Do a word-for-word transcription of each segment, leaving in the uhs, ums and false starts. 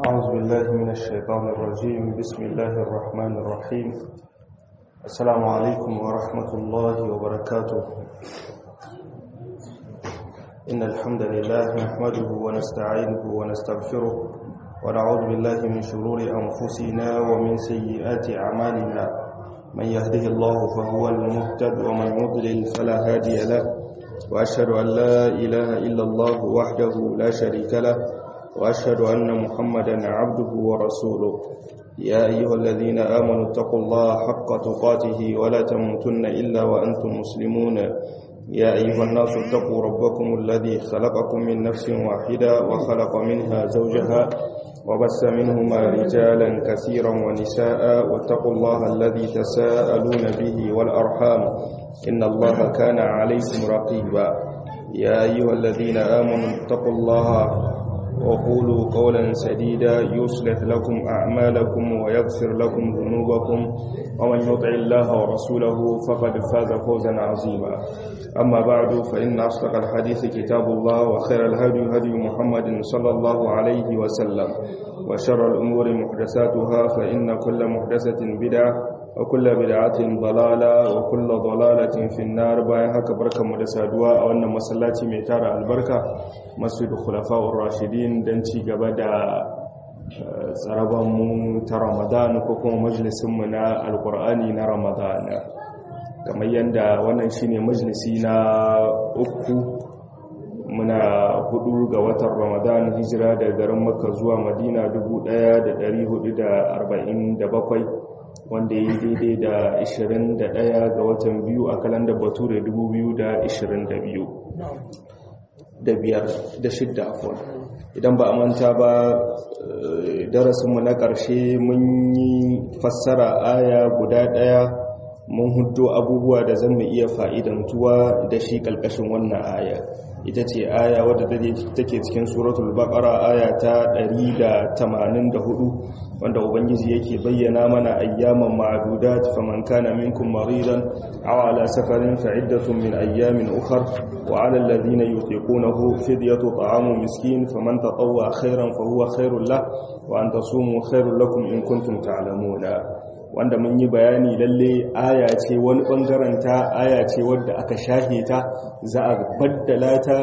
أعوذ بالله من الشيطان الرجيم. بسم الله الرحمن الرحيم. السلام عليكم ورحمة الله وبركاته. إن الحمد لله نحمده ونستعينه ونستغفره ونعوذ بالله من شرور أنفسنا ومن سيئات أعمالنا. من يهده الله فهو المهتد ومن يضلل فلا هادي له، وأشهد أن لا إله إلا الله وحده لا شريك له، وأشهد أن محمدا عبده ورسوله. يا أيها الذين آمنوا اتقوا الله حق تقاته ولا تموتن إلا وأنتم مسلمون. يا أيها الناس اتقوا ربكم الذي خلقكم من نفس واحدة وخلق منها زوجها وبث منهما رجالا كثيرا ونساء، واتقوا الله الذي تساءلون به والأرحام إن الله كان عليكم رقيبا. يا أيها الذين آمنوا اتقوا الله وقولوا قولا سديدا يصلح لكم أعمالكم ويغفر لكم ذنوبكم، ومن يطع الله ورسوله فقد فاز فوزا عظيما. أما بعد، فإن أصدق الحديث كتاب الله، وخير الهدي هدي محمد صلى الله عليه وسلم، وشر الأمور محدثاتها، فإن كل محدثة بدعة وكل بدعة ضلالة وكل ضلالة في النار. bayan haka barkanmu da saduwa a wannan masallaci mai tara albarka, Masjid Khulafa'ur Rashidin, dan ci gaba da tsaraban mu ta Ramadan ko kuma majalisin mu na Alqur'ani na Ramadan. Kamar yanda wannan shine majalisi na uku, muna hudu ga watan Ramadan, hijira daga garin Makka zuwa Madina dubu ɗaya da ɗari hudu da arba'in da bakwai, wanda ya yi daidai da ashirin da ɗaya ga watan biyu a kalandar Bature dubu biyu da ashirin da biyu da biyar da shidda afon. Idan ba a manta ba, darasinmu na ƙarshe mun yi fassara aya guda ɗaya, mun hudo abubuwa da zan mu iya fa'idantuwa da shi ƙalƙashin wannan aya. Ita ce aya wadda take cikin suratul baqara, aya ta ɗari da tamanin da hudu, wanda ubangiji yake bayyana mana ayyaman ma'dudat, faman kana minkum maridan aw ala safarin fa iddatun min ayyamin ukhra wa 'ala alladhina yutiqunahu fidyatu ta'amu miskin faman tatawwa khairan fa huwa khairul lah wa an tasumu khairul lakum in kuntum ta'lamuna. Wanda mun yi bayani lalle aya ce, wani bangaren ta aya ce wadda aka shahe ta, za a baddala ta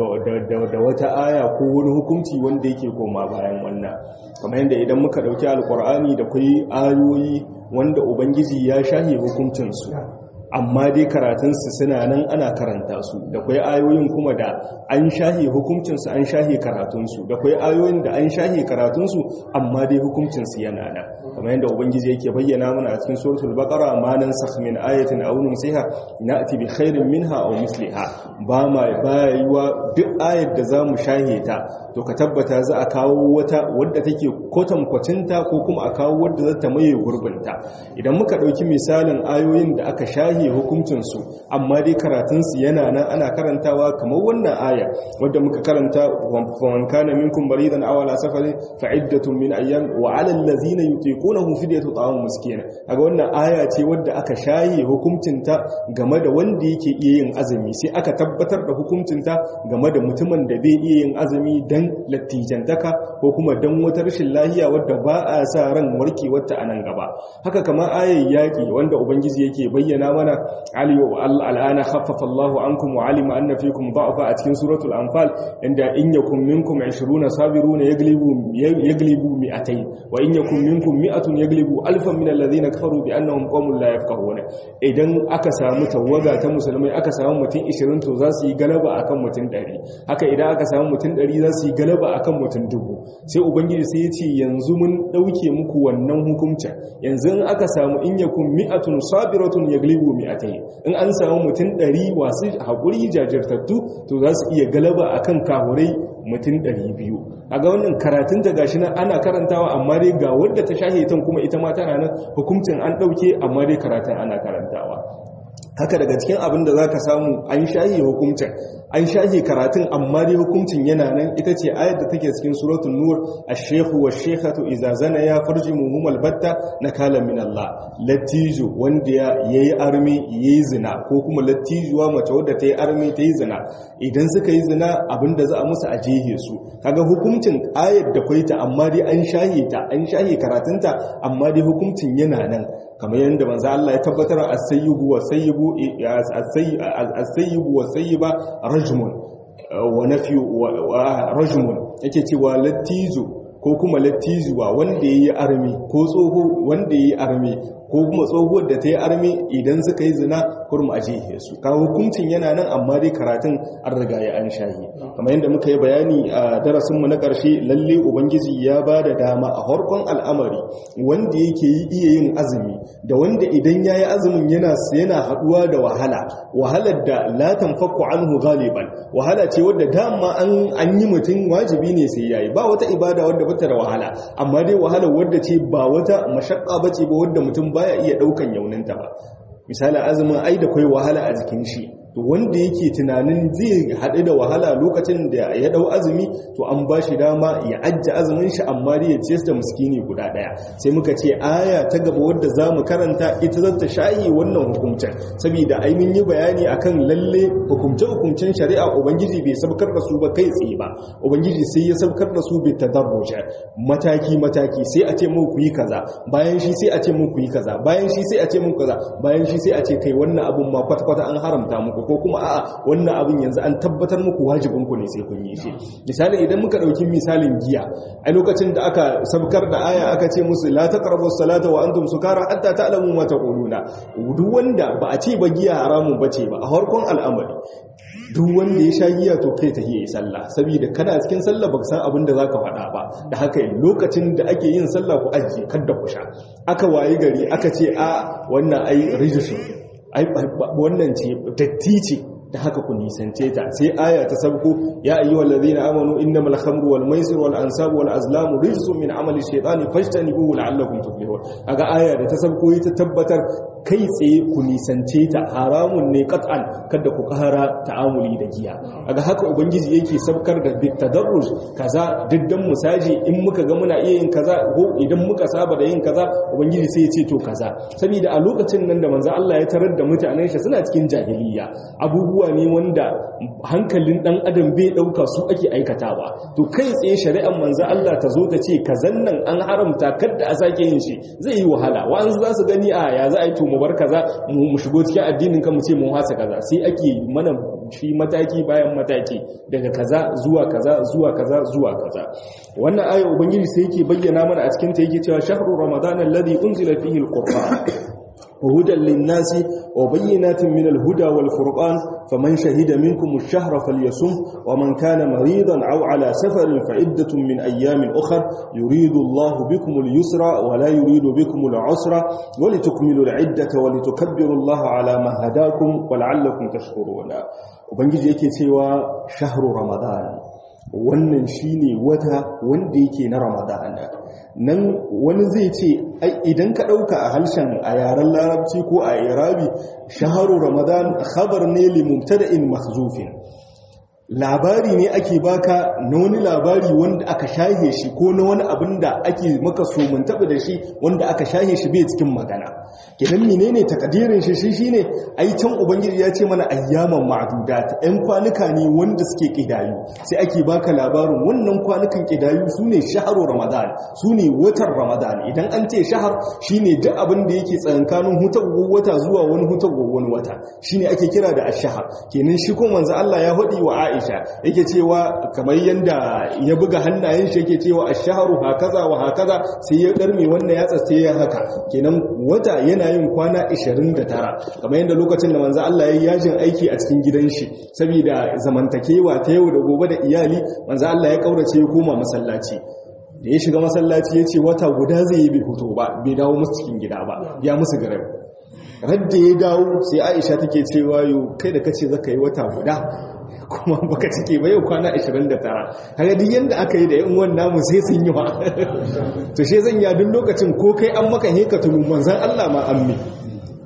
da wata aya ko wani hukunci wanda yake koma bayan wannan. Kamar yadda idan muka dauki alkur'ani da kai ayoyi wanda ubangiji ya shahe hukuncinsu, amma dai karatunsu suna nan ana karanta su. Da kwai ayoyin kuma da an shahe hukuncinsu, an shahe karatunsu. Da kwai ayoyin da an shahe karatunsu, amma dai hukuncinsu yana nan. Kamar yadda ubangiji yake bayyana mana a cikin suratul baqara, ma nansakh min ayatin aw nunsiha na'ti bi khairin minha aw misliha. ba ma bayuwa duk ayar da zamu shahe ta, to ka tabbata za a kawo wata wadda take kwatankwacinta ko kuma a kawo wadda za ta maye gurbinta. Idan muka dauki misalin ayoyin da aka shahe hukuncinsu, amma dai karatunsu yana nan ana karantawa, kamar wannan aya wadda muka karanta, faman kana minkum baridan aw ala safarin fa iddatun min ayyam wa 'ala allazina yutiqunahu fidyatu ta'am miskin. Kaga wannan aya ce wadda aka shahe hukuncinta game da wanda yake iya yin azumi, sai aka tabbatar da hukuncinta game da mutumin da bai iya yin azumi dan lattijantaka ko kuma dan wata rashin lahiya wadda ba a sa ran warkewarta a nan gaba. Haka kamar ayar yaki wanda ubangiji yake bayyana mana, aliyu al'ana khaffafa Allahu ankum wa alima anna fikum da'fa, a cikin suratul anfal, inda in yakum minkum ishiruna sabiruna yaglibu yaglibu mi'atayn wa in yakum minkum mi'atun yaglibu alfan min alladhina kafaru bi annahum qawmun la yafqahuna. Idan aka samu tawaga ta musulmai, aka samu mutum ishirin, to za su yi galaba akan mutum ɗari. Haka idan aka samu mutum ɗari, za su yi galaba akan mutum dubu. Sai ubangiji sai ya ce yanzu mun dauke muku wannan hukuncin. Yanzu in aka samu in yakum mi'atun sabiratun yaglibu mi'atayn, in an samu mutum ɗari wasu haƙuri jajirtattu, to za su iya galaba akan kahurai mutum ɗari biyu. A ga wannan karatun ta gashi nan ana karantawa, amma dai ga wadda ta shahitan kuma ita ma tana nan, hukuncin an ɗauke, amma dai karatun ana karantawa. Haka daga cikin abin da za ka samu an shahi hukuncin, an shahe karatun amma dai hukuncin yana nan, ita ce ayar da take cikin suratul nur ash-shaykhu wash-shaykhatu idza zanaya farjumuhum albatta nakala min Allah. Latijo wanda yayi armi yayi zina ko kuma latijuwa mace wadda ta yi armi ta yi zina, idan suka yi zina abinda za a musu a jehe su. Kaga hukuncin ayar da kwaita amma dai an shahe ta an shahe karatunta amma dai hukuncin yana nan, kamar yadda manzo Allah ya tabbatar as-sayyibu wa sayyibu as-sayyibu wa sayyiba rajmun wa nafyu wa rajmun, yake cewa latizo ko kuma latizuwa wanda yayi armi ko tsoho wanda yayi armi ko kuma tsohuwar da ta yi armi idan suka yi zina kurmu a jihe su. Kawo hukuncin yana nan amma dai karatun an riga ya an shahi. Kamar yadda muka yi bayani a darasinmu na ƙarshe, lalle ubangiji ya ba da dama a harkon al'amari wanda yake yi iya yin azumi da wanda idan ya yi azumin yana yana haɗuwa da wahala, wahalar da la tanfaku anhu galiban, wahala ce wadda dama an an yi mutum wajibi ne sai yayi, ba wata ibada wadda bata da wahala, amma dai wahalar wadda ce ba wata mashakka bace ba wadda mutum baya iya daukan yauninta ba. Misali azumin ai da kai wahala a jikin shi, to wanda yake tunanin zai haɗu da wahala lokacin da ya dau azumi, to an ba shi dama ya ajje azumin shi amma dai ya ciyar da miskini guda ɗaya. Sai muka ce aya ta gaba wadda za mu karanta ita zan ta shayi wannan hukuncin, saboda ai mun yi bayani akan lalle hukumce-hukumcen shari'a ubangiji bai sabkar da su ba kai tsaye ba, ubangiji sai ya sabkar da su bai tadarruja mataki-mataki, sai a ce mu ku yi kaza, bayan shi sai a ce mu ku yi kaza, bayan shi sai a ce mu kaza, bayan shi sai a ce kai wannan abun ma kwata-kwata an haramta muku, ko kuma a'a wannan abin yanzu an tabbatar muku wajibin ku ne sai kun yi shi. Misali idan muka dauki misalin giya, a lokacin da aka sabkar da aya aka ce musu la taqrabus salata wa antum sukara hatta ta'lamu ma taquluna, duk wanda ba a ce ba giya haramun bace ba a harkon al'amari, duk wanda ya sha giya to kai ta yi sallah, saboda kana cikin sallah baka san abin da zaka faɗa ba. Da haka lokacin da ake yin sallah ku ajiye kada ku sha. Aka wayi gari aka ce a wannan ai rijisun, ai wannan ce datti ce, da haka ku nisance ta. Sai aya ta sabko ya ayyuhal ladina amanu innamal khamru wal maisir wal ansabu wal azlamu rijsun min amali shaytani fajtanibuhu la'allakum tuflihun. Aga aya da ta sabko ita tabbatar kai tsaye ku nisance ta, haramun ne qat'an, kada ku ƙara ta'amuli da giya. Aga haka ubangiji yake sabkar da bitadarruj kaza diddan musaji, in muka ga muna iya yin kaza ko idan muka saba da yin kaza ubangiji sai ya ce to kaza, saboda a lokacin nan da manzo Allah ya tarar da mutanen shi suna cikin jahiliya, abubuwa ne wanda hankalin dan adam bai dauka su ake aikatawa, to kai tsaye shari'ar manzo Allah ta zo ta ce kazan nan an haramta kada a sake yin shi zai yi wahala. Wa'an za su gani a ya za a yi to mu bar kaza mu shigo cikin addinin kan mu ce mun hasa kaza, sai ake mana shi mataki bayan mataki daga kaza zuwa kaza zuwa kaza zuwa kaza. Wannan aya ubangiji sai yake bayyana mana a cikin ta yake cewa shahru ramadan alladhi unzila fihi alquran وهدى للناس وبينات من الهدى والفرقان فمن شهد منكم الشهر فليصم ومن كان مريضا أو على سفر فعدة من أيام أخر يريد الله بكم اليسر ولا يريد بكم العسر ولتكملوا العدة ولتكبروا الله على ما هداكم ولعلكم تشكرون. وبنجي yake cewa shahru ramadan, wannan shine wata wanda yake na ramadana. Nan wani zai ce ai idan ka dauka a halshen a yaren larabci ko a irabi, shaharu ramadan khabar ne li mubtada'in mahzufin, labari ne ake baka na wani labari wanda aka shahe shi ko na wani abin da ake maka so mun taɓa da shi wanda aka shahe shi bai cikin magana. Kenan menene takadirin shi shi shine ai can ubangiji ya ce mana ayyaman ma'dudat, ɗan kwanuka ne wanda suke kidayu, sai ake baka labarin wannan kwanukan kidayu sune shahru ramadan, sune watan ramadan. Idan an ce shahar shine duk abin da yake tsakankanin hutawar wata zuwa wani hutawar wani wata, shine ake kira da ash-shahr. Kenan shi ko manzo Allah ya hadi wa Aisha yake cewa kamar yanda ya buga hannayen shi yake cewa ash-shahru hakaza wa hakaza, sai ya darme wannan yatsa sai ya haka. Kenan wata yana yin kwana ishirin da tara, kamar yanda lokacin da manzo Allah yayi yajin aiki a cikin gidan shi saboda zamantakewa ta yau da gobe da iyali, manzo Allah ya kaurace ya koma masallaci. Da ya shiga masallaci ya ce wata guda zai yi bai fito ba, bai dawo musu cikin gida ba, ya musu garab. Radda ya dawo sai Aisha take cewa yo kai da kace zaka yi wata guda kuma baka cike ba yau kwana ishirin da tara. Kaga duk yanda aka yi da yan uwan namu sai sun yi wa to she zan ya duk lokacin ko kai an maka heka tunu manzon Allah ma ammi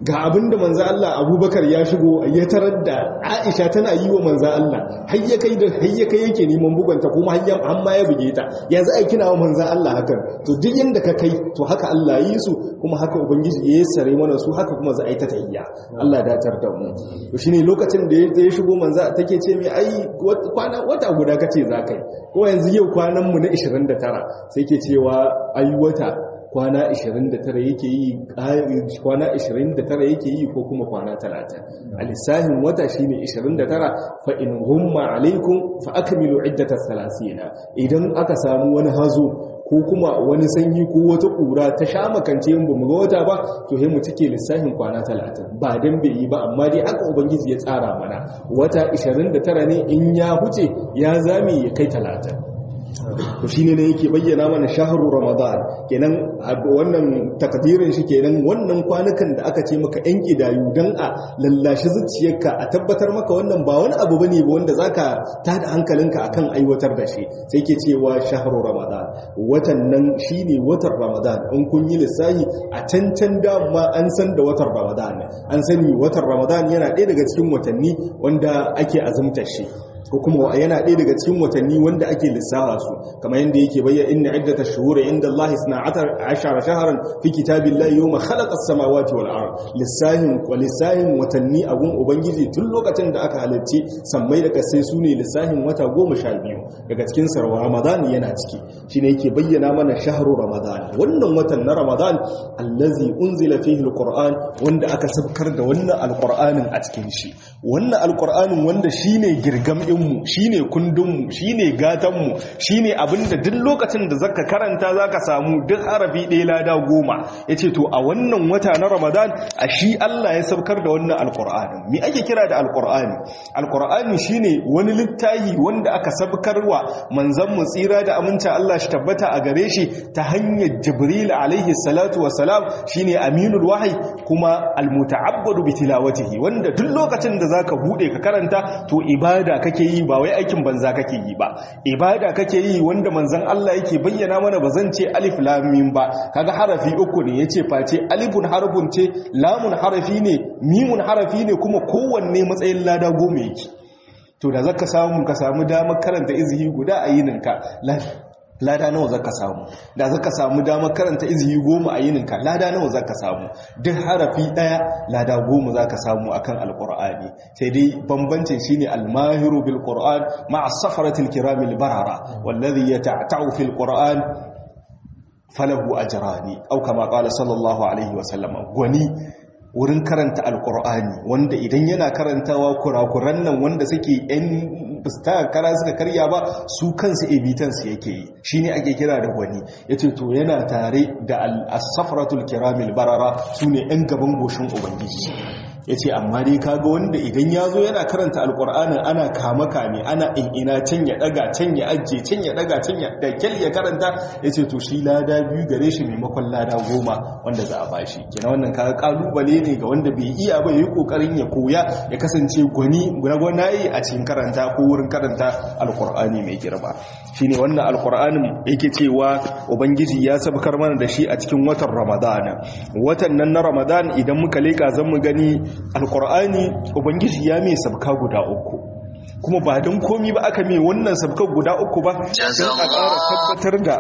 ga abinda manzo Allah Abubakar ya shigo ya tarar da Aisha tana yi wa manzo Allah har ya kai da har ya kai yake neman buganta kuma har amma ya buge ta yanzu ai kina wa manzo Allah hakan to duk yanda ka kai to haka Allah yi su kuma haka ubangiji ya sare mana su haka kuma za a yi ta tayya Allah ya datar da mu to shine lokacin da ya shigo manzo take ce mai ai kwana wata guda kace za kai ko yanzu yau kwanan mu na ishirin da tara sai ke cewa ai wata kwana ishirin da tara yake yi kwana ishirin da tara yake yi ko kuma kwana talatin a lissahin wata shine ishirin da tara fa in humma alaikum fa akmilu iddatas salasina idan aka samu wani hazo ko kuma wani sanyi ko wata kura ta sha makance in bamu ga wata ba to he mu cike lissahin kwana talatin ba dan bai yi ba amma dai haka ubangiji ya tsara mana wata ishirin da tara ne in ya huce ya zame ya kai talatin to shine ne yake bayyana mana shahru ramadan kenan wannan takdirin shi kenan wannan kwanukan da aka ce maka yan kidayu dan a lallashi zuciyarka a tabbatar maka wannan ba wani abu bane ba wanda zaka tada hankalinka akan aiwatar da shi sai ke cewa shahru ramadan watan nan shine watan ramadan in kun yi lissahi a cancan dama an san da watan ramadan an sani watan ramadan yana ɗaya daga cikin watanni wanda ake azumtar shi ko kuma yana ɗaya daga cikin watanni wanda ake lissafa su kamar yadda yake bayyana inna iddatash shuhuri inda Allah isna ashara shahran fi kitabillahi yawma khalaqa as-samawati wal ard lissahin wa lissahin watanni abun ubangiji tun lokacin da aka halarci sammai da kasai sune lissahin wata goma sha biyu daga cikin sarwa ramadan yana ciki shine yake bayyana mana shahru ramadan wannan watan na ramadan allazi unzila fihi alquran wanda aka sabkar da wannan alqur'anin a cikin shi wannan alqur'anin wanda shine girgam mu shine kundinmu shine gatanmu shine abinda duk lokacin da zaka karanta zaka samu duk harafi ɗaya lada goma yace to a wannan wata na Ramadan a shi Allah ya saukar da wannan alqur'ani me ake kira da alqur'ani alqur'ani shine wani littafi wanda aka sabkarwa manzon mu tsira da aminta Allah shi tabbata a gare shi ta hanyar Jibril alaihi salatu wassalam shine aminul wahyi kuma almuta'abbadu bi tilawatihi wanda duk lokacin da zaka bude ka karanta to ibada kake yi ba wai aikin banza kake yi ba ibada kake yi wanda manzon Allah yake bayyana mana bazan ce alif lam mim ba kaga harafi uku ne yace face alifun harfun ce lamun harafi ne mimun harafi ne kuma kowanne matsayin lada goma yake to da zaka samu ka samu damar karanta izhi guda a yininka lada nawa zaka samu da zaka samu damar karanta izhi goma a yininka lada nawa zaka samu duk harafi daya lada goma zaka samu akan alqur'ani sai dai bambancin shine almahiru bil qur'an ma'a safaratil kiramil barara wallazi yata'ta'u fil qur'an falahu ajrani aw kama qala sallallahu alaihi wa sallam gwani wurin karanta alqur'ani wanda idan yana karantawa kurakuran nan wanda suke yan fusta kara suka karya ba su kansu ebitansu yake yi shine ake kira da gwani yace to yana tare da as-safratul kiramil barara sune yan gaban goshin ubangiji yace amma dai kaga wanda idan yazo yana karanta alqur'anin ana kama kame ana ina can ya daga can ya ajje can ya daga can ya dakel ya karanta yace to shi lada biyu gare shi maimakon lada goma wanda za a bashi kenan wannan kaga kalubale ne ga wanda bai iya ba yayi kokarin ya koya ya kasance gwani gwanayi a cikin karanta ko wurin karanta alqur'ani mai girma shine wannan alqur'anin yake cewa ubangiji ya sabkar mana da shi a cikin watan ramadan watan nan na ramadan idan muka leka zan mu gani alqur'ani ubangiji ya mai sabka guda uku kuma ba don komi ba aka mai wannan sabka guda uku ba don a ƙara tabbatar da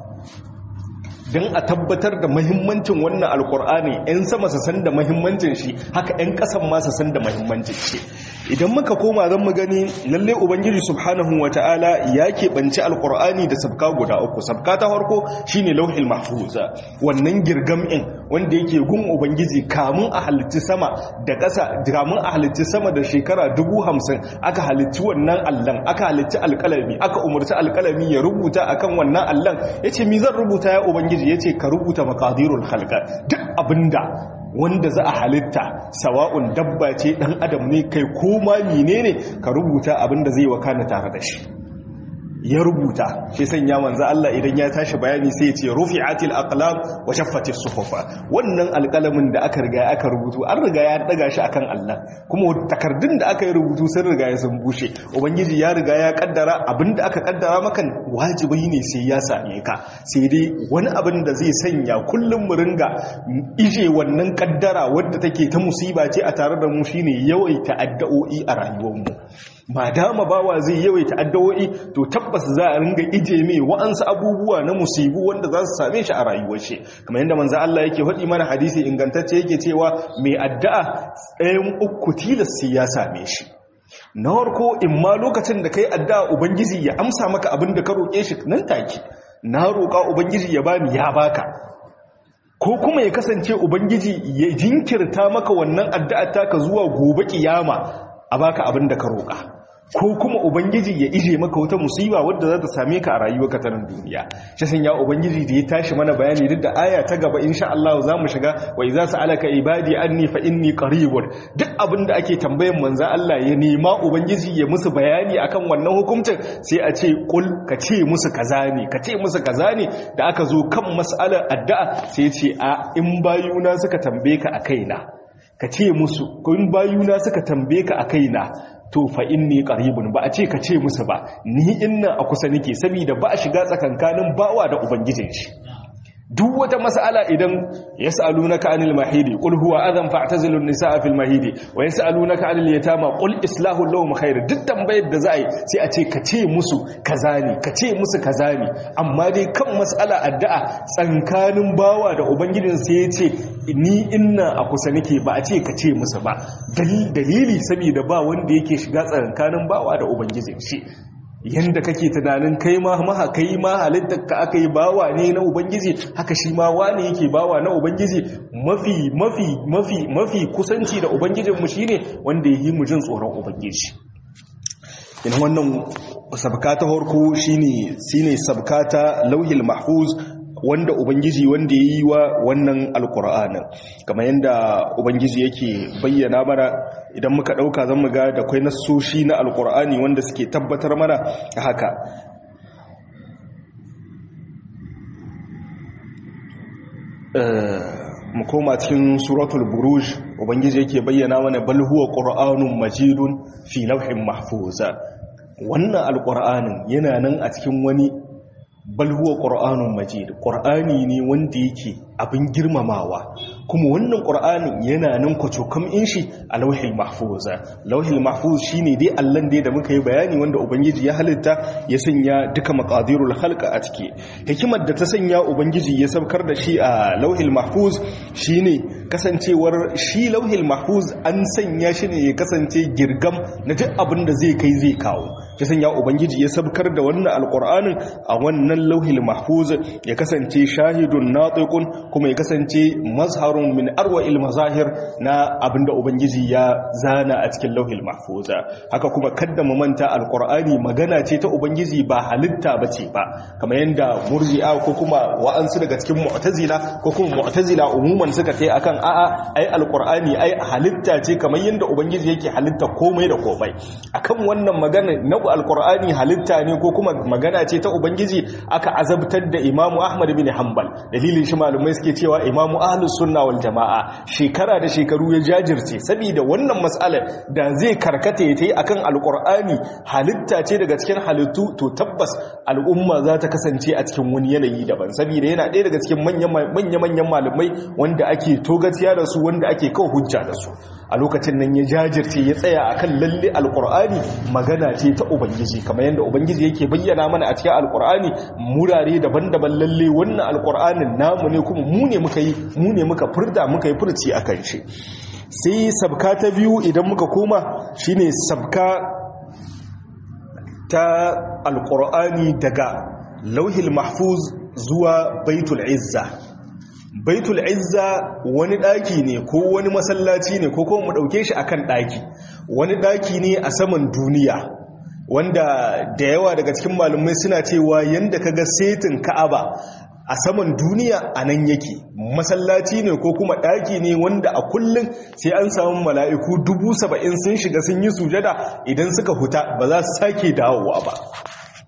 don a tabbatar da mahimmancin wannan alkur'ani 'yan sama su san da mahimmancin shi haka 'yan ƙasan ma su san da mahimmancin shi idan muka koma zan mu gani lalle ubangiji subhanahu wata'ala ya keɓanci alkur'ani da sabka guda uku sabka ta farko shine lauhil mahfuz wannan girgam'in wanda yake gun ubangiji kamun a halitti sama da ƙasa kamun a halitti sama da shekara dubu hamsin aka halitti wannan allan aka halitti alƙalami aka umarci alƙalami ya rubuta akan wannan allan yace mi zan rubuta ya ubangiji ya ce ka rubuta makadirul halka duk abinda wanda za a halitta sawa'un dabba ce dan adam ne kai ko ma menene ka rubuta abinda zai wakana tare da shi ya rubuta shi sanya manzo Allah idan ya tashi bayani sai ya ce rufi'atil aqlam wa shaffatis suhufa wannan alƙalamin da aka riga aka rubutu an riga ya daga shi akan Allah kuma takardun da aka yi rubutu sun riga ya sun bushe ubangiji ya riga ya kaddara abinda aka kaddara maka wajibi ne sai ya same ka sai dai wani abin da zai sanya kullum mu ringa ije wannan kaddara wadda take ta musiba ce a tare da mu shine yawaita addu'o'i a rayuwarmu ma dama bawa zai yawaita addu'o'i to tabbas za a ringa ije mai wa'ansu abubuwa na musibu wanda za su same shi a rayuwar shi kamar yadda manzo Allah yake faɗi mana hadisi ingantacce yake cewa mai addu'a tsayin uku tilas sai ya same shi na farko in ma lokacin da kai addu'a ubangiji ya amsa maka abin da ka roƙe shi nan take na roƙa ubangiji ya bani ya baka ko kuma ya kasance ubangiji ya jinkirta maka wannan addu'a taka zuwa gobe kiyama a baka abin da ka roƙa ko kuma ubangiji ya ije maka wata musiba wadda za ta same ka a rayuwarka ta nan duniya shi san ya ubangiji da ya tashi mana bayani duk da aya ta gaba insha Allah za mu shiga wa idza sa'alaka ibadi anni fa inni qaribun duk abin da ake tambayan manzo Allah ya nema ubangiji ya musu bayani akan wannan hukuncin sai a ce kul ka ce musu kaza ne ka ce musu kaza ne da aka zo kan mas'alar addu'a sai ce a in bayuna suka tambaye ka a kaina ka ce musu kun bayuna suka tambaye ka a kaina to fa inni qaribun ba a ce ka ce musu ba ni inna a kusa nake saboda ba a shiga tsakankanin bawa da ubangijin shi duk wata mas'ala idan yas'alunaka anil mahidi qul huwa adhan fa'tazilu an-nisaa fil mahidi wa yas'alunaka anil yatama qul islahu lahum khair duk tambayar da za a yi sai a ce ka ce musu kaza ne ka ce musu kaza ne amma dai kan mas'ala addu'a tsankanin bawa da ubangijin sai ya ce ni inna a kusa nake ba a ce ka ce musu ba dalili saboda ba wanda yake shiga tsankanin bawa da ubangijin shi yanda kake tunanin kai ma maha kai ma halittar ka aka yi bawa ne na ubangiji haka shi ma wani yake bawa na ubangiji mafi mafi mafi mafi kusanci da ubangijinmu shine wanda yi mu jin tsoron ubangiji in wannan sabka ta farko shine shine sabka ta lauhil mahfuz wanda ubangiji wanda ya yi wa wannan alkur'anin kamar yadda ubangiji yake bayyana mana idan muka dauka zan muga da kwai nassoshi na alkur'ani wanda suke tabbatar mana haka mu koma cikin suratul buruj ubangiji yake bayyana mana bal huwa qur'anun majidun fi lawhin mahfuz wannan alkur'anin yana nan a cikin wani bal huwa qur'anun majid qur'ani ne wanda yake abin girmamawa kuma wannan qur'anin yana nan kwacokam in shi a lauhil mahfuz lauhil mahfuz shine dai allan dai da muka yi bayani wanda ubangiji ya halitta ya sanya duka maqadirul khalq a ciki hikimar da ta sanya ubangiji ya saukar da shi a lauhil mahfuz shine kasancewar shi lauhil mahfuz an sanya shi ne ya kasance girgam na duk abin da zai kai zai kawo ya sanya ubangiji ya saukar da wannan alqur'anin a wannan lauhil mahfuz ya kasance shahidun natiqun kuma ya kasance mazharun min arwa'il mazahir na abinda ubangiji ya zana a cikin lauhil mahfuz haka kuma kadda mu manta alqur'ani magana ce ta ubangiji ba halitta bace ba kamar yanda murji'a ko kuma wa'ansu daga cikin mu'tazila ko kuma mu'tazila umuman suka kai akan a'a ai alqur'ani ai halitta ce kamar yanda ubangiji yake halitta komai da komai akan wannan magana na alqur'ani halitta ne ko kuma magana ce ta ubangiji aka azabtar da imamu ahmad bin hanbal dalilin shi malumai suke cewa imamu ahlus sunna wal jamaa shekara da shekaru ya jajirce saboda wannan mas'alar da zai karkata ya tayi akan alqur'ani halitta ce daga cikin halittu to tabbas al'umma za ta kasance a cikin wani yanayi daban saboda yana ɗaya daga cikin manya-manyan malumai wanda ake togaciya da su wanda ake kawo hujja da su a lokacin nan ya jajirce ya tsaya akan lalle alqur'ani magana ce ta ubangiji kamar yadda ubangiji yake bayyana mana a cikin alqur'ani murare daban-daban lalle wannan alqur'anin namu ne kuma mu ne muka yi mu ne muka furda muka yi furci akan shi sai sabka ta biyu idan muka koma shine sabka ta alqur'ani daga lauhil mahfuz zuwa baitul izza baitul izza wani daki ne ko wani masallaci ne ko kuma mu dauke shi akan daki wani daki ne a saman duniya wanda da yawa daga cikin malumai suna cewa yanda kaga setin Ka'aba a saman duniya anan yake masallaci ne ko kuma daki ne wanda a kullun sai an samu mala'iku dubu saba'in sun shiga sun yi sujada idan suka huta ba za su sake dawowa ba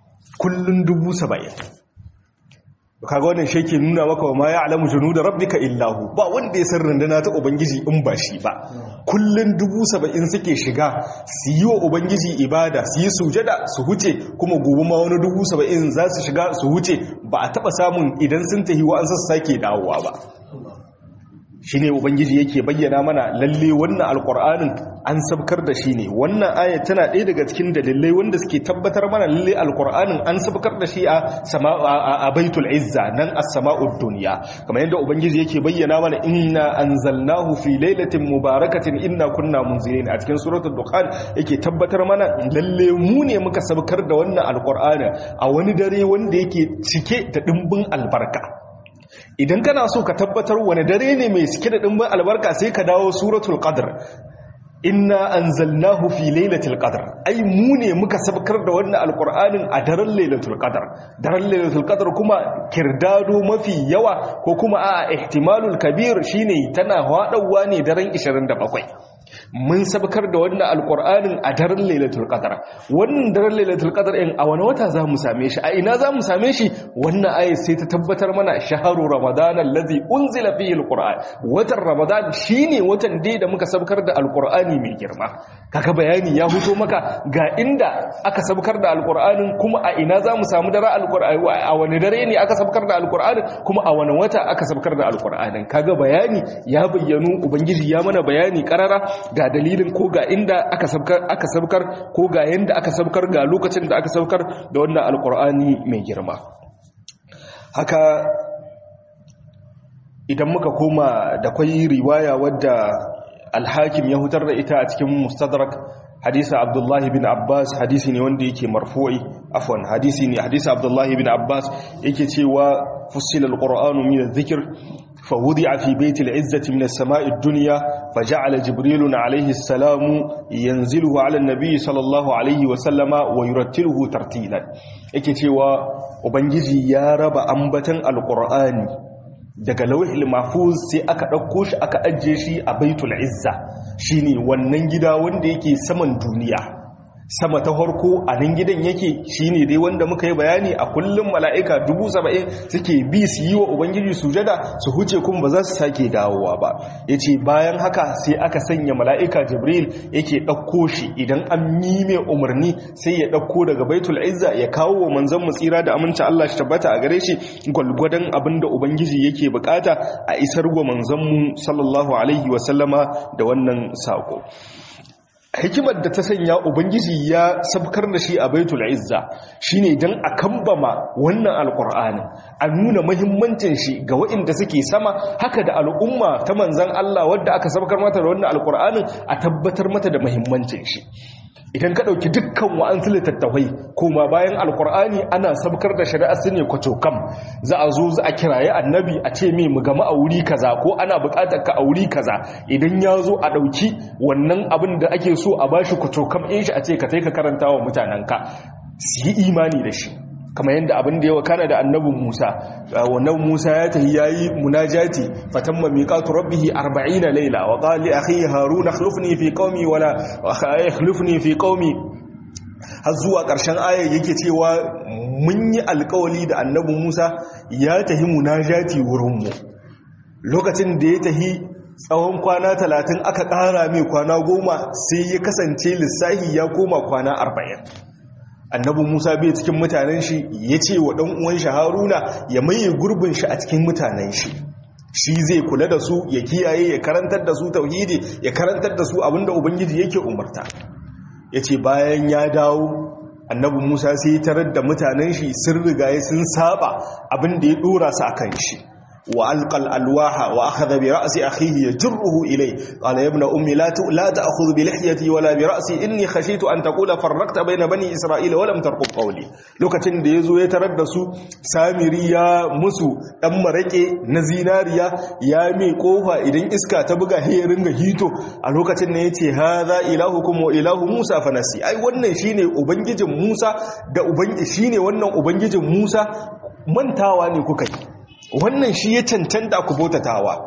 kullun dubu saba'in. Kaga wannan shi ke nuna maka wa ma ya'lamu junuda rabbika illa hu, ba wanda ya san runduna ta ubangiji in ba shi ba. Kullun dubu saba'in suke shiga su yi wa ubangiji ibada, su yi sujada su huce, kuma gobe ma wani dubu saba'in za su shiga su huce, ba a taba samun idan sun tahi wa an sassa sake dawowa ba. Shi ne ubangiji yake bayyana mana lalle wannan alkur'anin an sabkar da shi ne. Wannan ayat tana ɗaya daga cikin dalilai wanda suke tabbatar mana lalle alkur'anin an sabkar da shi a sama a baitul izza nan as-sama'ud dunya, kamar yadda ubangiji yake bayyana mana inna anzalnahu fi lailatin mubarakatin inna kunna munzirin. A cikin suratul dukhan yake tabbatar mana lalle mu ne muka sabkar da wannan alkur'ani a wani dare wanda yake cike da dimbin albarka. Idan kana so ka tabbatar wani dare ne mai cike da dimbin albarka, sai ka dawo suratul qadr. Inna anzalnahu fi lailatul qadr, ai mu ne muka sabkar da wannan alqur'anin a daren lailatul qadr. Daren lailatul qadr kuma kirdado mafi yawa ko kuma a ihtimalul kabir shine tana hadawa ne daren ishirin da bakwai. Mun sabkar da wannan alqur'anin a daren lailatul qadr. Wannan daren lailatul qadr din a wani wata zamu same shi, a ina zamu same shi? Wannan ayat sai ta tabbatar mana shahru ramadan allazi unzila fihi alqur'an. Watan ramadan shine watan da muka sabkar da alqur'ani mai girma. Kaga bayani ya huto maka ga inda aka sabkar da alqur'anin, kuma a ina zamu samu daren alqur'ani, a wani dare ne aka sabkar da alqur'anin, kuma a wani wata aka sabkar da alqur'anin. Kaga bayani ya bayyanu, ubangiji ya mana bayani karara ga dalilin ko ga inda aka sabkar aka sabkar ko ga yanda aka sabkar, ga lokacin da aka sabkar da wannan alqur'ani mai girma. Haka idan muka koma da kwai riwaya wadda al-Hakim ya hutar da ita a cikin Mustadrak, hadisi Abdullah ibn Abbas, hadisi ne wanda yake marfu'i, afwan hadisi ne hadisi Abdullah ibn Abbas yake cewa fussila al-Qur'anu min adh-dhikr فوضع في بيت العزة من السماء الدنيا فجعل جبريل عليه السلام ينزله على النبي صلى الله عليه وسلم ويرتله ترتيلا. yake cewa ubangiji ya raba ambatan alqur'ani daga lauhil mahfuz sai aka dauko shi aka ajje shi a baitul izza, shine wannan gida wanda yake saman duniya. Sama ta harko a nan gidan yake shine dai wanda muka yi bayani, a kullum mala'ika dubu saba'in suke bi su yi wa ubangiji sujada su huce kuma ba za su sake dawowa ba. Yace bayan haka sai aka sanya mala'ika Jibril yake ɗauko shi, idan an yi mai umarni sai ya ɗauko daga baitul izza ya kawo wa manzon mu tsira da aminci Allah shi tabbata a gare shi, gwalgwadon abinda ubangiji yake bukata a isar wa manzon mu sallallahu alaihi wa sallama da wannan sako. Hikimar da ta sanya ubangiji ya sabkar da shi a baitul izza shine dan a kambama wannan alqur'ani, a nuna muhimmancin shi ga waɗanda suke sama, haka da al'umma ta manzon Allah wadda aka sabkar mata da wannan alqur'anin a tabbatar mata da muhimmancin shi. Idan ka ɗauki dukkan wa'ansu littattafai koma bayan alkur'ani ana sabkar da shari'a su ne kwacokam, za a zo za a kiraye annabi a ce mai mu gama a wuri kaza, ko ana buƙatar ka a wuri kaza. Idan ya zo a ɗauki wannan abin da ake so a bashi kwacokam in shi a ce ka sai ka karanta wa mutanenka su yi imani da shi, kamar yadda abin da ya wakana da annabin Musa. Wannan Musa ya tahi yayi munajati, fatamma miqatu rabbih arba'ina layla wa qala li akhi harun akhlifni fi qaumi wala akhlifni fi qaumi, har zuwa ƙarshen ayar yake cewa mun yi alƙawari da annabin Musa ya tahi munajati wurin mu. Lokacin da ya tahi tsawon kwana talatin aka ƙara mai kwana goma, sai ya kasance lissahi ya koma kwana arba'in. Annabi Musa bai cikin mutanen shi, ya ce wa ɗan uwan shi Haruna ya maye gurbin shi a cikin mutanen shi. Shi zai kula da su, ya kiyaye, ya karantar da su tauhidi, ya karantar da su abinda Ubangiji yake umarta. Ya ce bayan ya dawo, Annabi Musa sai ya tarar da mutanen shi sun rigaye sun saba abinda ya dora su akan shi. وألقى الألواح وأخذ برأس أخيه يجره إليه قال يا ابن أمي لا لا تأخذ بلحيتي ولا برأسي إني خشيت أن تقول فرقت بين بني إسرائيل ولم ترقب قولي. لوكاتين da yazo ya tarar da su Samiri ya musu dan marake na zinariya ya mai kofa, idan iska ta buga he ringa hito, a lokacin ne yace hadha ilahukum wa ilahu Musa fanasi. Ai wannan shine ubangijin Musa da ubangiji shine wannan ubangijin Musa, mantawa ne kuka yi, wannan shi ya cancanta ku bautatawa.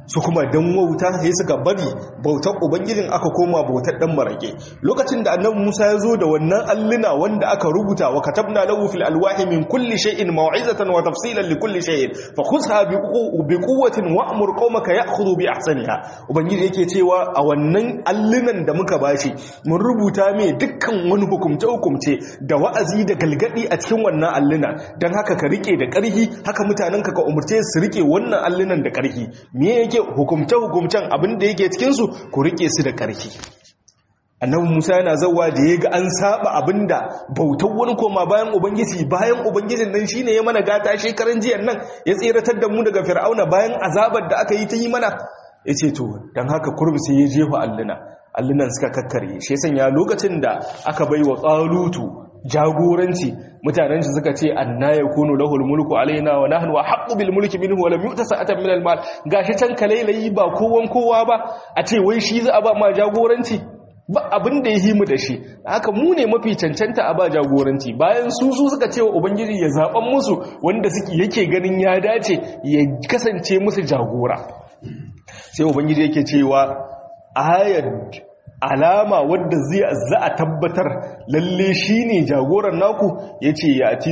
su kuma dan wauta sai suka bari bautar ubangijin aka koma bautar dan marake lokacin da annabi Musa ya zo da wannan alluna wanda aka rubuta wa katabna lahu fil alwahi min kulli shay'in maw'izatan wa tafsilan li kulli shay'in fa khudha bi quwwatin wa'mur qaumaka ya'khudhu bi ahsaniha ubangiji yake cewa a wannan allunan da muka bashi mun rubuta mai dukkan wani hukumce hukumce da wa'azi da galgadi a cikin wannan alluna dan haka ka rike da ƙarfi haka mutanenka ka umurce su rike wannan allunan da ƙarfi me yake hukumce-hukumcen abin da yake cikinsu ku rike su da ƙarfi annabi Musa yana zawa da ya ga an saba abin da bautar wani koma bayan ubangiji bayan ubangijin nan shine ya mana gata shekaran jiyan nan ya tseratar da mu daga fir'auna bayan azabar da aka yi ta yi mana ya ce to don haka kurbi sai ya jefa alluna allunan suka kakkare shi sanya lokacin da aka bai wa ƙalutu jagoranci mutanen shi suka ce anna yakunu lahul mulku alaina wa nahnu haqqu bil mulki minhu wa lam yu'ta sa'atan min al mal gashi can kalailayi ba kowan kowa ba a ce wai shi za a ba ma jagoranci ba abin da ya himu da shi haka mu ne mafi cancanta a ba jagoranci bayan su su suka ce wa ubangiji ya zaben musu wanda suke yake ganin ya dace ya kasance musu jagora sai ubangiji yake cewa ayat alama wadda zai za a tabbatar lalle shine jagoran naku yace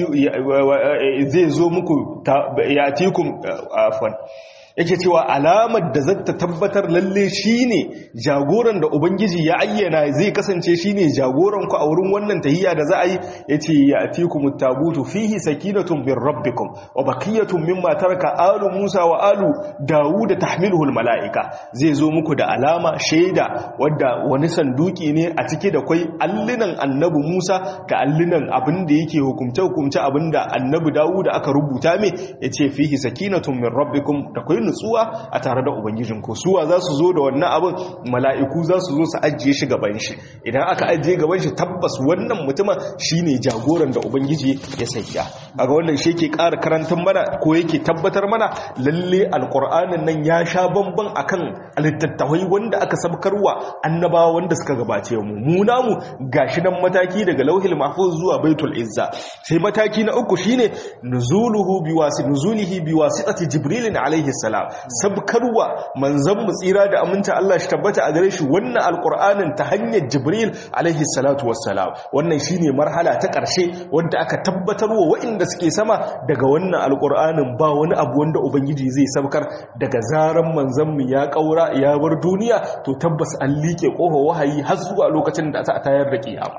zai zo muku yatikum afwan yake cewa alamar da zata tabbatar lalle shine jagoran da ubangiji ya ayyana zai kasance shine jagoran ku a wurin wannan tahiyya da za a yi yace yatikumut tabutu fihi sakinatun bir rabbikum wa baqiyatun mimma taraka alu Musa wa alu Dawud tahmiluhu al malaika zai zo muku da alama shaida wadda wani sanduki ne a cike da kai allinan annabi Musa da allinan abinda yake hukumce hukumce abinda annabi Dawud aka rubuta mai yace fihi sakinatun min rabbikum da kai nutsuwa a tare da ubangijinku suwa za su zo da wannan abin mala'iku za su zo su ajiye shi gaban shi idan aka ajiye gaban shi tabbas wannan mutumin shine jagoran da ubangiji ya sanya kaga wannan shi yake ƙara karantar mana ko yake tabbatar mana lalle alqur'anin nan ya sha bamban akan littattafai wanda aka sabkarwa annabawa wanda suka gabace mu mu namu gashi nan mataki daga lauhil mahfuz zuwa baitul izza sai mataki na uku shine nuzuluhu biwasi nuzulihi biwasitati jibril alayhi salam sabkarwa manzon mu tsira da aminta Allah shi tabbata a gare shi wannan alqur'anin ta hanyar jibril alaihi salatu wassalam wannan shine marhala ta karshe wanda aka tabbatarwa waɗanda suke sama daga wannan alqur'anin ba wani abu wanda ubangiji zai sabkar daga zaran manzon mu ya kaura ya bar duniya to tabbas an like kofa wahayi har zuwa lokacin da ta tayar da kiyama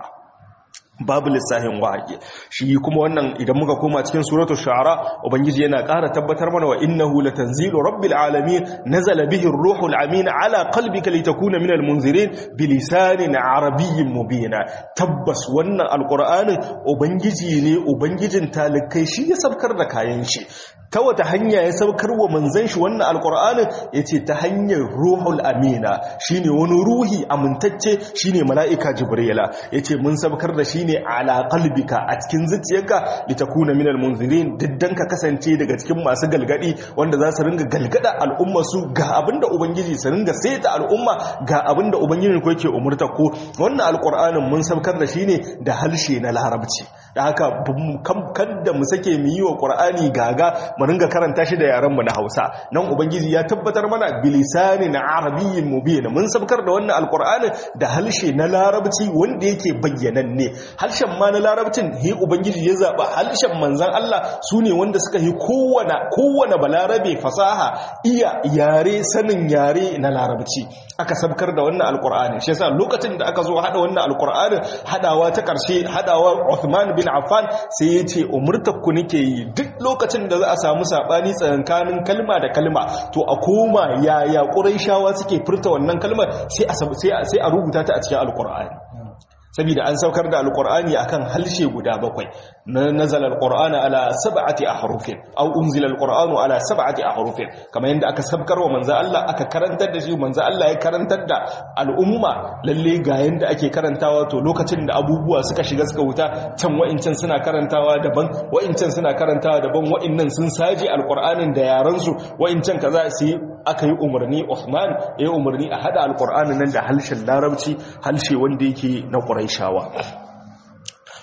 babu lissahin wahayi shi kuma wannan idan muka koma cikin suratul shu'ara ubangiji yana ƙara tabbatar mana wa innahu latanzilu rabbil alamin nazala bihi ar-ruhul amin ala qalbika litakuna minal munzirin bilisanin arabiyyin mubin tabbas wannan alqur'anin ubangiji ne ubangijin talikai shi ya sabkar da kayan shi ta wata hanya ya saukar wa manzan shi wannan alqur'anin yace ta hanyar ruhul amina shine wani ruhi amintacce shine mala'ika jibrila yace mun saukar da shi ne ala qalbika a cikin zuciyarka litakuna minal munzirin diddan ka kasance daga cikin masu galgadi wanda za su ringa galgada al'umma su ga abinda ubangiji su ringa saita al'umma ga abinda ubangiji ko yake umurta ko wannan alqur'anin mun saukar da shi ne da harshe na larabci da haka kan da mu sake mu yi wa qur'ani gaga mu ringa karanta shi da yaran mu na Hausa nan ubangiji ya tabbatar mana bilisanin arabiyyin mubin mun saukar da wannan alqur'anin da harshe na larabci wanda yake bayyananne harshen ma na larabcin he ubangiji ya zaba harshen manzan Allah sune wanda suka yi kowane kowane balarabe fasaha iya yare sanin yare na larabci aka sabkar da wannan alqur'ani shi yasa lokacin da aka zo hada wannan alqur'anin hadawa ta karshe hadawa Uthman bin Affan sai ya ce umurtakku nake yi duk lokacin da za a samu sabani tsakanin kalma da kalma to a koma yaya Qurayshawa suke furta wannan kalmar sai a sai a rubuta ta a cikin alqur'ani saboda an saukar da alqur'ani akan halshe guda bakwai nazala alqur'ana ala sab'ati ahrufin aw unzila alqur'anu ala sab'ati ahrufin kamar yanda aka sabkar wa manzo Allah aka karantar da shi manzo Allah ya karantar da al'umma lalle ga yanda ake karantawa to lokacin da abubuwa suka shiga suka wuta can wa'incan suna karantawa daban wa'incan suna karantawa daban wa'innan sun saje alqur'anin da yaran su wa'incan kaza su aka yi umarni Uthman ya yi umarni a hada alqur'anin nan da halshen larabci halshe wanda yake na Qurayshawa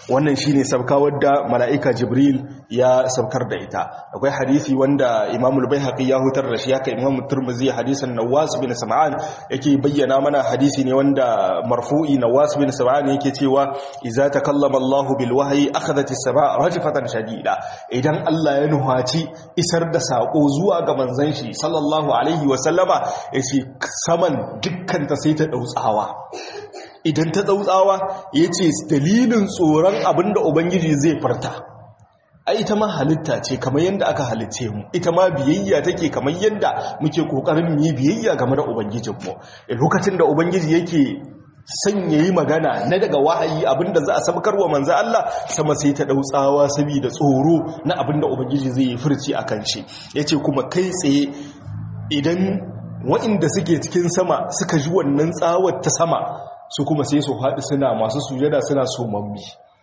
wannan shine sabkawar da mala'ika Jibril ya saukar da ita. Akwai hadisi wanda Imam al-Baihaqi ya hutar da shi, haka Imam Tirmidhi hadisin Nawas bin Sam'an yake bayyana mana, hadisi ne wanda marfu'i Nawas bin Sam'an yake cewa idza takallama Allah bil wahyi akhadhat as-sama' rajfatan shadida. Idan Allah ya nuhaci isar da sako zuwa ga manzon shi sallallahu alaihi wa sallama, yace saman dukkan ta sai ta dautsawa. Idan ta dautsawa yace dalilin tsoron abinda ubangiji zai farta. Ai ita ma halitta ce kamar yadda aka halitte mu, ita ma biyayya take kamar yadda muke kokarin mu yi biyayya game da ubangijinmu. A lokacin da ubangiji yake sanya yi magana na daga wahayi abinda za a sabkarwa manzo Allah, sama sai ta dautsawa saboda tsoro na abinda ubangiji zai yi furci akan shi. Yace kuma kai tsaye idan waɗanda suke cikin sama suka ji wannan tsawar ta sama, su kuma sai su haɗu suna masu sujada suna somammi.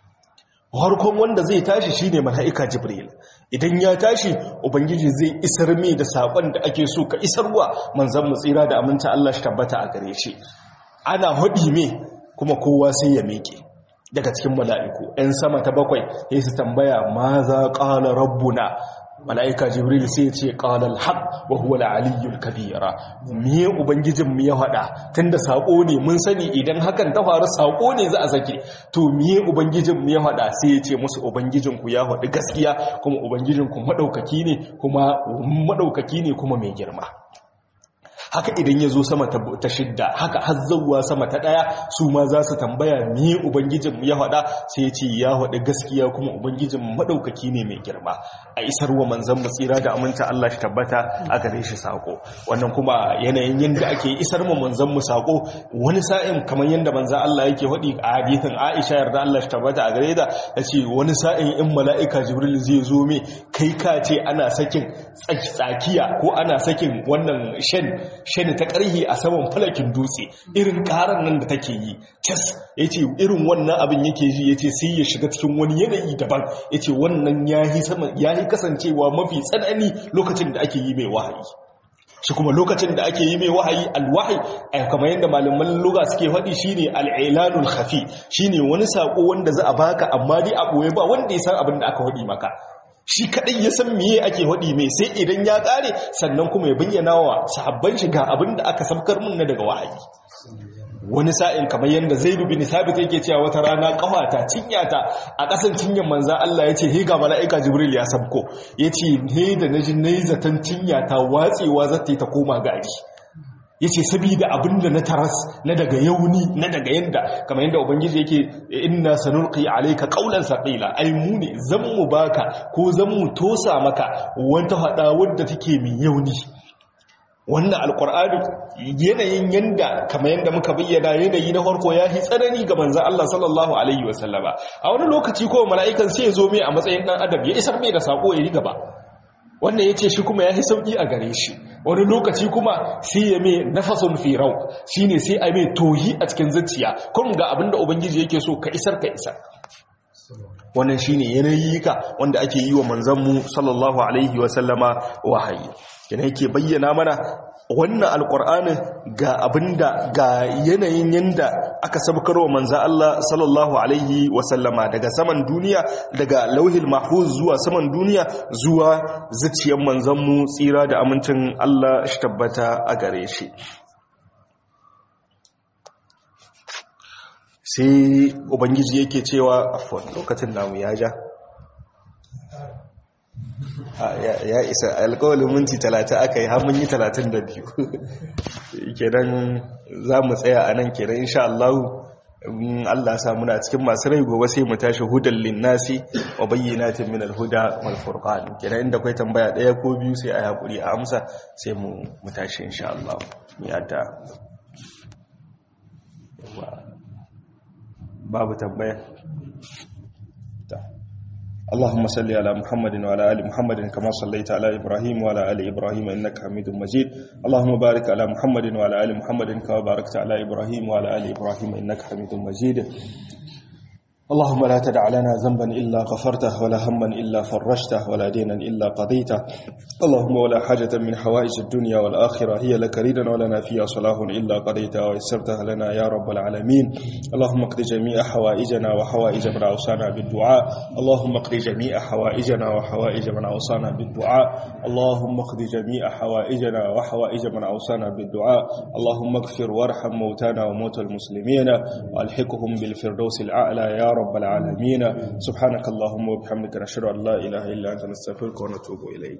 Harkon wanda zai tashi shine mala'ika Jibril. Idan ya tashi ubangiji zai isar mai da sakon da ake so ka isarwa manzon mu tsira da aminta Allah shi tabbata a gare shi. Ana hadi me kuma kowa sai ya miƙe daga cikin mala'iku. Ɗan sama ta bakwai sai su tambaya ma za qala rabbuna. Mala'ika Jibril sai ya ce qala al-haq wa huwa al-aliyyul kabira. Me ubangijin mu ya faɗa tunda sako ne mun sani, idan hakan ta faru sako ne za a sake. To me ubangijin mu ya faɗa? Sai ya ce musu ubangijin ku ya faɗi gaskiya, kuma ubangijin ku madaukaki ne, kuma madaukaki ne kuma mai girma. Haka idan ya zo sama ta shidda, haka har zauwa sama ta ɗaya, su ma za su tambaya ni ubangijinmu ya faɗa, sai ya ce ya faɗi gaskiya kuma ubangijinmu maɗaukaki ne mai girma. A isar wa manzan tsira da aminta Allah shi tabbata a gare shi sako. Wannan kuma yanayin yadda ake isar wa manzan mu sako, wani sa'in kamar yadda manzan Allah yake faɗi a hadithin Aisha yarda Allah shi tabbata a gare ta, ta ce wani sa'in in mala'ika Jibril zai zo me kai ka ce ana sakin tsakiya ko ana sakin wannan shan shani ta ƙarhi a saman falakin dutse, irin ƙarar nan da take yi cas, ya ce irin wannan abin yake ji, ya ce sai ya shiga cikin wani yanayi daban. Ya ce wannan ya yi kasancewa mafi tsanani lokacin da ake yi mai wahayi. Shi kuma lokacin da ake yi mai wahayi, alwahi kamar yadda malaman lugha suke faɗi shine al-ilanul khafi, shine wani sako wanda za a baka amma dai a boye ba wanda ya san abin da aka faɗi maka. Shi kadai ya san miye ake hodi mai, sai idan ya kare sannan kuma ya bayyana wa sahabban shi ga abin da aka sabkar mun na daga wahayi. Wani sa'in kamar yanda Zaid bin Thabit yake cewa wata rana kawata cinyata a kasan cinyan manzon Allah yace he ga malaika Jibril ya sabko, yace he da naji nayi zatan cinyata watsewa zata ta koma gari. Yace saboda abinda na taras na daga yauni na daga yanda kamar yanda ubangiji yake inna sanulqi alayka qawlan saqila, ai mu ne zan mu baka ko zan mu tosa maka wata hada wadda take min yauni. Wannan alqur'ani yanayin yanda kamar yanda muka bayyana yanayi na farko yayi tsanani ga manzon Allah sallallahu alaihi wasallama. A wani lokaci ko mala'ikan sai ya zo mai a matsayin dan adam ya isar mai da sako ya yi gaba. Wannan ya ce shi kuma ya yi sauƙi a gare shi. Wani lokaci kuma sai ya mai nafasun firau, shi ne sai a mai tohi a cikin zuciya, kun ga abinda ubangiji yake so ka isar ka isar. Wannan shi ne yanayi ka wanda ake yi wa manzanmu sallallahu alaihi wasallama wahayi. Yana yake bayyana mana wannan alƙur'anin ga abinda ga yanayin yanda aka sabkarwa manza Allah sallallahu alaihi wasallama daga saman duniya, daga lauhil mahfuz zuwa saman duniya zuwa zuciyar manzanmu tsira da amincin Allah shi tabbata a gare shi. Sai ubangiji yake cewa afwan lokacin namu ya ja ya isa alƙawalin minti talatin aka yi har mun yi talatin da biyu kenan za mu tsaya a nan kenan insha Allah in Allah sa muna cikin masu rai gobe sai mu tashi hudan linnasi wa bayyinatin min alhuda wal furqan. Kenan inda kai tambaya daya ko biyu sai a hakuri a amsa sai mu mu tashi insha Allah. Ya da babu tambaya. اللهم صل على محمد وعلى آل محمد كما صليت على إبراهيم وعلى آل إبراهيم إنك حميد مجيد. اللهم بارك على محمد وعلى آل محمد كما باركت على إبراهيم وعلى آل إبراهيم إنك حميد مجيد. اللهم لا تدع لنا ذنبا إلا غفرته ولا هما إلا فرجته ولا دينا إلا قضيته اللهم ولا حاجة من حوائج الدنيا والآخرة هي لك ريدا ولنا فيها صلاح إلا قضيتها ويسرتها لنا يا رب العالمين اللهم اقض جميع حوائجنا وحوائج من أوصانا بالدعاء اللهم اقض جميع حوائجنا وحوائج من أوصانا بالدعاء اللهم اقض جميع حوائجنا وحوائج من أوصانا بالدعاء اللهم اغفر وارحم موتانا وموتى المسلمين والحقهم بالفردوس الأعلى يا رب العالمين سبحانك اللهم وبحمدك نشهد أن لا إله إلا أنت نستغفرك ونتوب إليك